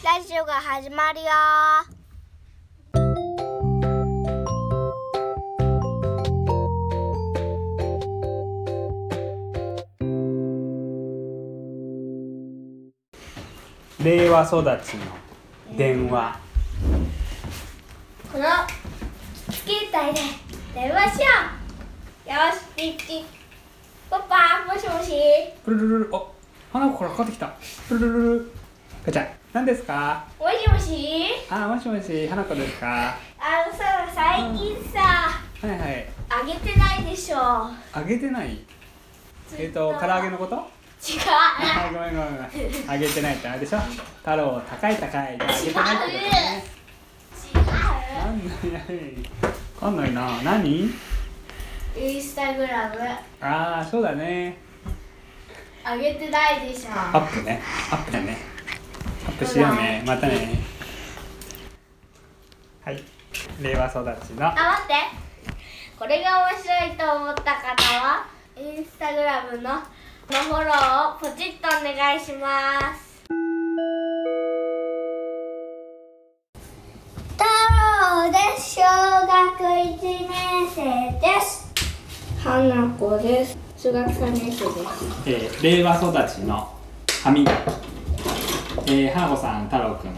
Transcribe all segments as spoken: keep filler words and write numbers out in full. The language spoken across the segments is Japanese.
ラジオが始まるよ。 令和育ちの電話。 この携帯で電話しよう。よし、ピッチ。パパ、もしもし。 プルルルル、あ、花子からかかってきた。プルルルル。ガチャ、何ですか？ もしもし。 あ、もしもし、花子ですか？ あのさ、最近さ、 はいはい。 あげてないでしょ。 あげてない。えっと、唐揚げのこと？ 違う。 あ、ごめんごめんごめん。あげてないってあれでしょ？太郎高い高いであげてないってことね。 違う。 なんだよ。わかんないな。何？ インスタグラムああ、そうだね。 あげてないでしょ。 アップね。アップだね。アップしようね。またね。はい。令和育ちの。 あ、待って。これが面白いと思った方はインスタグラムのフォローをポチッとお願いします。太郎です。小学いちねん生です。花子です。中学さんねん生です。 えー、令和育ちの歯磨き。えー、花子さん、太郎くん。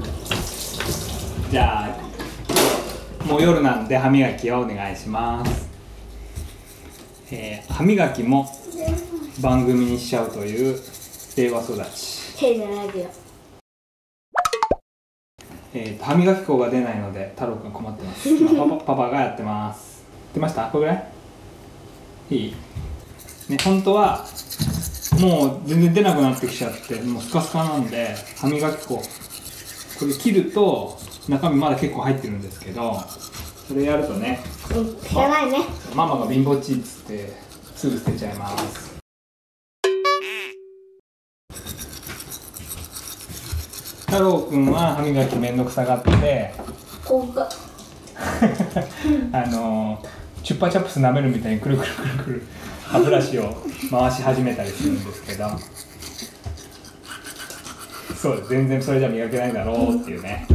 じゃあ、もう夜なんで歯磨きをお願いします。えー、歯磨きも番組にしちゃうという令和育ち。 手じゃないよ。 えー、歯磨き粉が出ないので太郎くん困ってます。今パパパパがやってます。出ました？これぐらい？いい？ね、本当はもう全然出なくなってきちゃってもうスカスカなんで歯磨き粉これ切ると中身まだ結構入ってるんですけどそれやるとね、 うん、汚いね。 ママが貧乏ちっつってすぐ捨てちゃいます。太郎くんは歯磨きめんどくさがってここがあのチュッパチャップス舐めるみたいにくるくるくるくる歯ブラシを回し始めたりするんですけどそうです全然それじゃ磨けないだろうっていうね。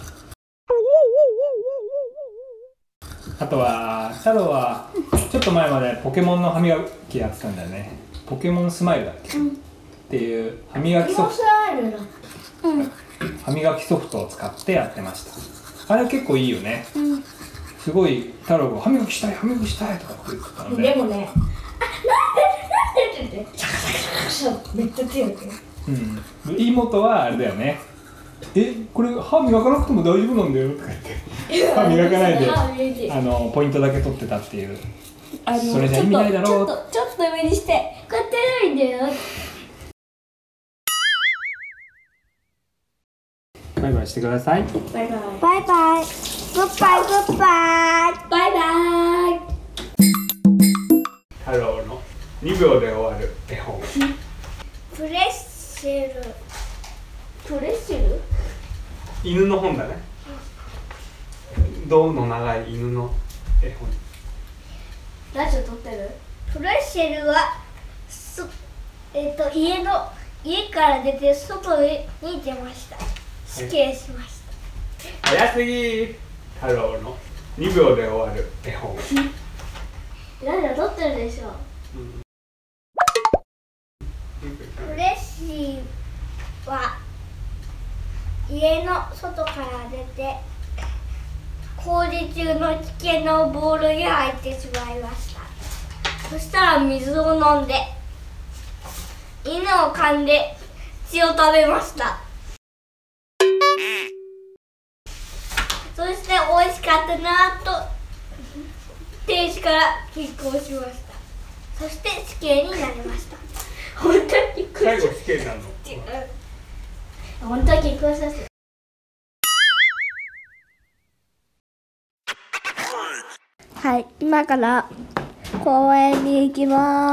あとは太郎はちょっと前までポケモンの歯磨きやってたんだよね。ポケモンスマイルだっけ、うん、っていう歯磨きソフト、うん、歯磨きソフトを使ってやってました。あれ結構いいよね、うん、すごい太郎が歯磨きしたい歯磨きしたいとかって言ってたのででもね、あ、なんでなんでって言ってめっちゃ強く、 うん、妹はあれだよね、え、これ歯磨かなくても大丈夫なんだよとか言って歯磨かないであのポイントだけ取ってたっていう。あのそれじゃ意味ないだろう。 ちょっとちょっと上にしてこうやってないんだよ。 バイバイしてください。 バイバイバイバイグッバイグッバイバイバイ。 太郎のにびょうで終わる絵本。 プレッシェルプレッシェル犬の本だね。胴の長い犬の絵本。 ラジオ撮ってる？プレッシェルはそ、えっと、家の家から出て外に出ました。死刑しました。 早すぎ。太郎のにびょうで終わる絵本。 ラジオ撮ってるでしょ。うん、プレッシーは家の外から出て工事中の危険なボールに入ってしまいました。そしたら水を飲んで犬を噛んで血を食べました。そして美味しかったなと停止から結婚しました。そして死刑になりました。本当に結婚最後死刑なの？ 本当に結婚させて。はい、今から公園に行き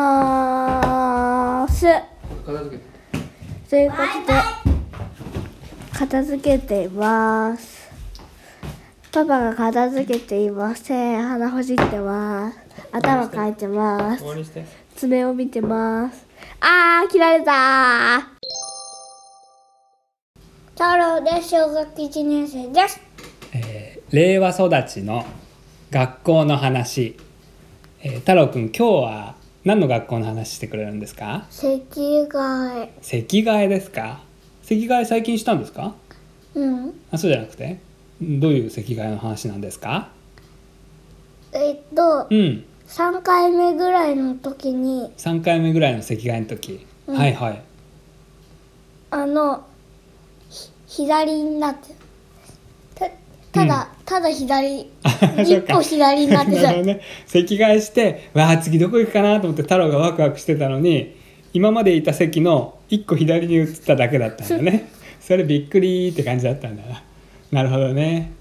まーす。 片付けて。 ということで片付けています。パパが片付けていません。鼻ほじってます。頭かいてます。爪を見てます。あー、切られたー。 太郎です。小学いちねん生です。 えー、令和育ちの学校の話、えー、太郎くん今日は何の学校の話してくれるんですか？ 席替え。 席替えですか？席替え最近したんですか？ うん。 あ、そうじゃなくてどういう席替えの話なんですか？ えっと、 うん、 さんかいめぐらいの時にさんかいめぐらいの席替えの時、 うん、 はいはい、 あの左になってたただ、うん、ただ左一歩左になってたね、席替えしてわあ次どこ行くかなと思って太郎がワクワクしてたのに今までいた席の一個左に移っただけだったんだねそれびっくりって感じだったんだな。なるほどね。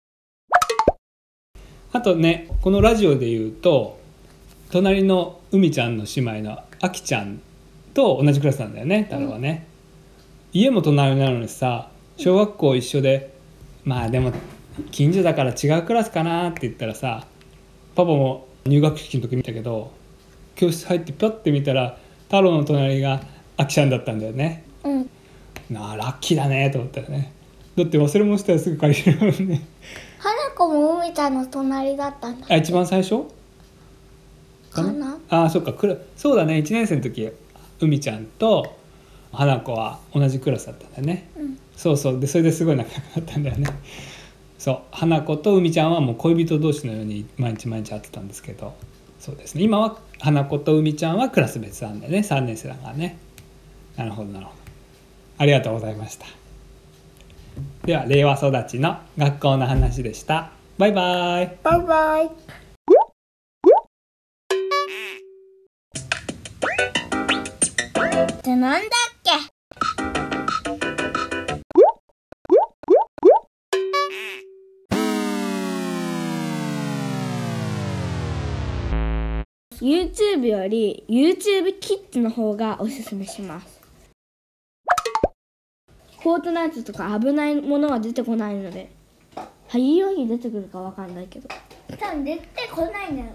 あとね、このラジオで言うと隣の海ちゃんの姉妹のあきちゃんと同じクラスなんだよね、太郎はね、うん、家も隣なのにさ小学校一緒で、まあでも近所だから違うクラスかなって言ったらさ、パパも入学式の時見たけど教室入ってパッて見たら太郎の隣があきちゃんだったんだよね、 うん、 なあラッキーだねと思ったよね。だって忘れ物したらすぐ借りれるもんね。 花子も海ちゃんの隣だったんだ。 あ、一番最初かな。 ああ、そっか、そうだね、いちねん生の時海ちゃんと花子は同じクラスだったんだよね、うん、そうそう、でそれですごい仲良くなったんだよね。そう、花子と海ちゃんはもう恋人同士のように毎日毎日会ってたんですけど、そうですね、今は花子と海ちゃんはクラス別なんだよね、さんねん生だからね。なるほどなるほど、ありがとうございました。では令和育ちの学校の話でした。バイバイ。 バイバイ。ってなんだっけ。YouTube より YouTube キッズの方がおすすめします。フォートナイトとか危ないものは出てこないので、はいいように出てくるかわかんないけど多分出てこないんじゃない。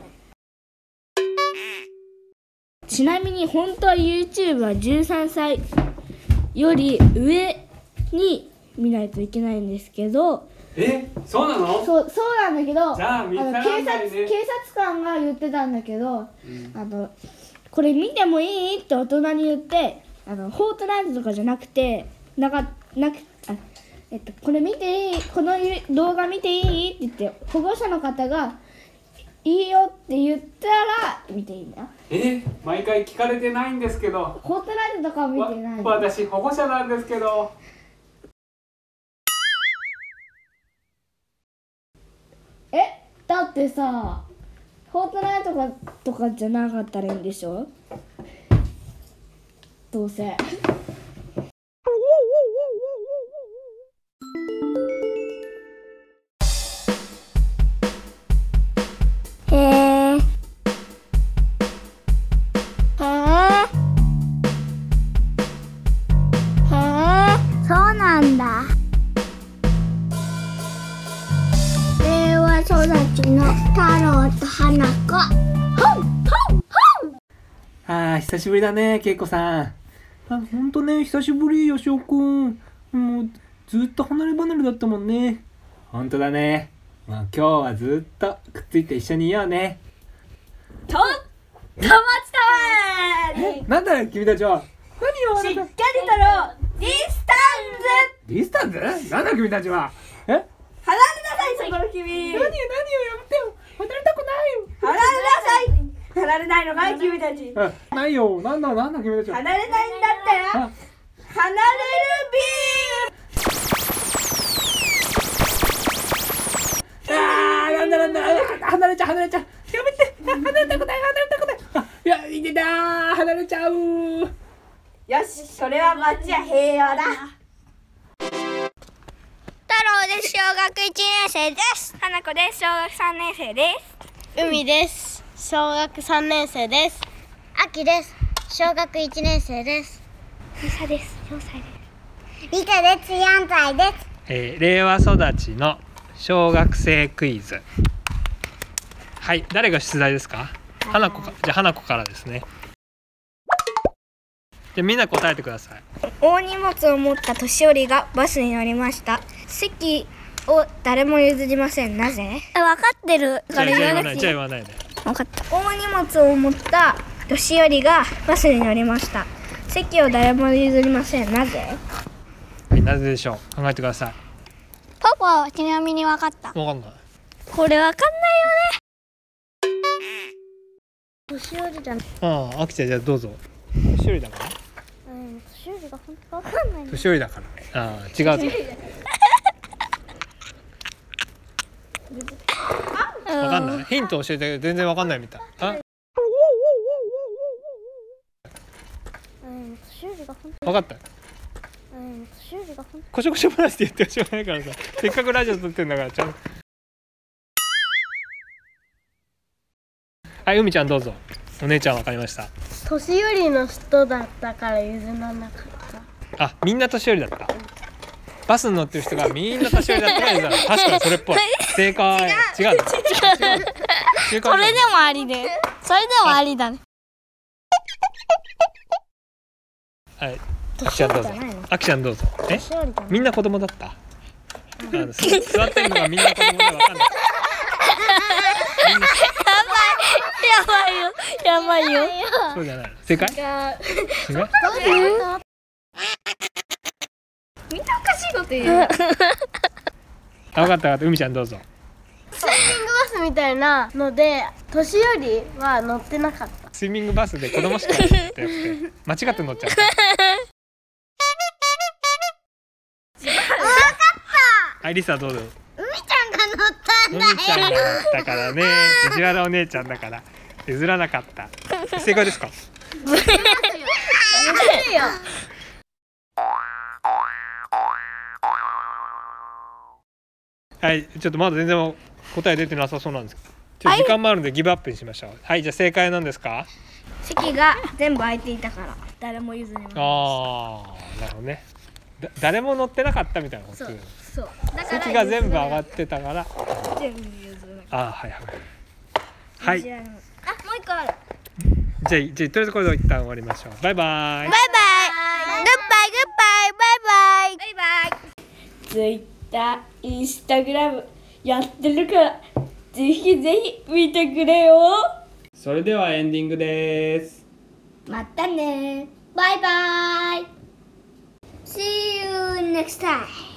ちなみに本当は YouTube はじゅうさんさいより上に見ないといけないんですけど。 え、そうなの？ そう、そうなんだけど、 じゃあ見たらないね。 警察、警察官が言ってたんだけど、うん、あのこれ見てもいいって大人に言って、あのフォートナイトとかじゃなくてなかなくあえっとこれ見ていい、この動画見ていいって言って保護者の方がいいよって言ったら見ていいんだよ。 え、毎回聞かれてないんですけど。 フォートナイトとかは見てない。 私保護者なんですけど。 え、だってさ、フォートナイトとかとかじゃなかったらいいんでしょ？どうせ。へえ。へえ。へえ、そうなんだ。育ちの太郎と花子。 ああ、久しぶりだね、けいこさん。あ、ほんとね、久しぶり、よしおくん。もうずっと離れ離れだったもんね。ほんとだね。まあ、今日はずっとくっついて一緒にいようね。 とっても伝わる。なんだよ君たちは。何よ、しっかり太郎ディスタンス。 ディスタンス？なんだ君たちは。え？ 離れなさい、そこの君。 何よ、何よ、やめてよ。離れたくないよ。 離れなさい。離れないのかい、君たち。 ないよ、なんだ、なんだ、君たちは。 離れないんだったら、離れるビーム。あー、なんだなんだ、離れちゃう、離れちゃう。やめて、離れたくない、離れたくない。あ、いや、いけたー、離れちゃう。よし、それは町は平和だ。 太郎です。小学いちねん生です。 花子です。小学さんねん生です。 海です。小学さんねん生です。 あきです。小学いちねん生です。 りさです。よんさいです。 りかです。よんさいです。 えー、令和育ちの小学生クイズ。はい、誰が出題ですか？花子か。じゃあ花子からですね。 じゃあみんな答えてください。 大荷物を持った年寄りがバスに乗りました。席を誰も譲りません。なぜ？分かってるじゃあじゃあ言わないじゃあ言わないで。 分かった。大荷物を持った年寄りがバスに乗りました。席を誰も譲りません。なぜ？ はい、なぜでしょう。考えてください。 パパはちなみに分かった。 わかんない。 これ分かんないよね。年寄りだね。 ああ、あきちゃんじゃあどうぞ。年寄りだから。 うん、年寄りが本当分かんない。 年寄りだから。ああ、違うぞ。わかんない。ヒント教えて全然わかんないみたい。あ、 うん、年寄りが本わかった。 当。うん、年寄りが本こしょこしょ話して言ってほしょうがないからさ。せっかくラジオ撮ってんだからちゃんと。はい、海ちゃんどうぞ。お姉ちゃんわかりました。 年寄りの人だったから譲らなかった。 あ、みんな年寄りだった。バスに乗ってる人がみんな年寄りだったから譲らない。確かにそれっぽい。正解。違う。違う。 これでもありで。それでもありだね。 はい。あきちゃんどうぞ。あきちゃんどうぞ。え？みんな子供だった。あのす座ってるのがみんな子供でわかんない。みんなやばいよ。やばいよ。 そうじゃない。正解？違う？ みんなおかしいこと言う。 あ、分かった分かった。海ちゃんどうぞ。 スイミングバスみたいなので年寄りは乗ってなかった。 スイミングバスで子供しか乗ってなくて間違って乗っちゃった。はい、リサどうぞ。 海ちゃんが乗ったんだよ。 海ちゃんが乗ったからね。意地悪お姉ちゃんだから譲らなかった。正解ですか？ 譲るよ。 はい、ちょっとまだ全然答え出てなさそうなんですけど、ちょっと時間もあるのでギブアップにしましょう。はい、じゃあ正解なんですか？ 席が全部空いていたから誰も譲りません。 ああ、なるほどね。だ誰も乗ってなかったみたいなこと。 そうそう。だから席が全部上がってたから。 全部譲らなかっああ、はいはい。はい。じゃた。あ、もう一個ある。 あ、じゃあとりあえずこれで一旦終わりましょう。バイバイ。 バイバイ。グッバイグッバイバイバイバイ。 ツイッター、インスタグラムやってるからぜひぜひ見てくれよ。 それではエンディングです。 またね。バイバイ。See you next time.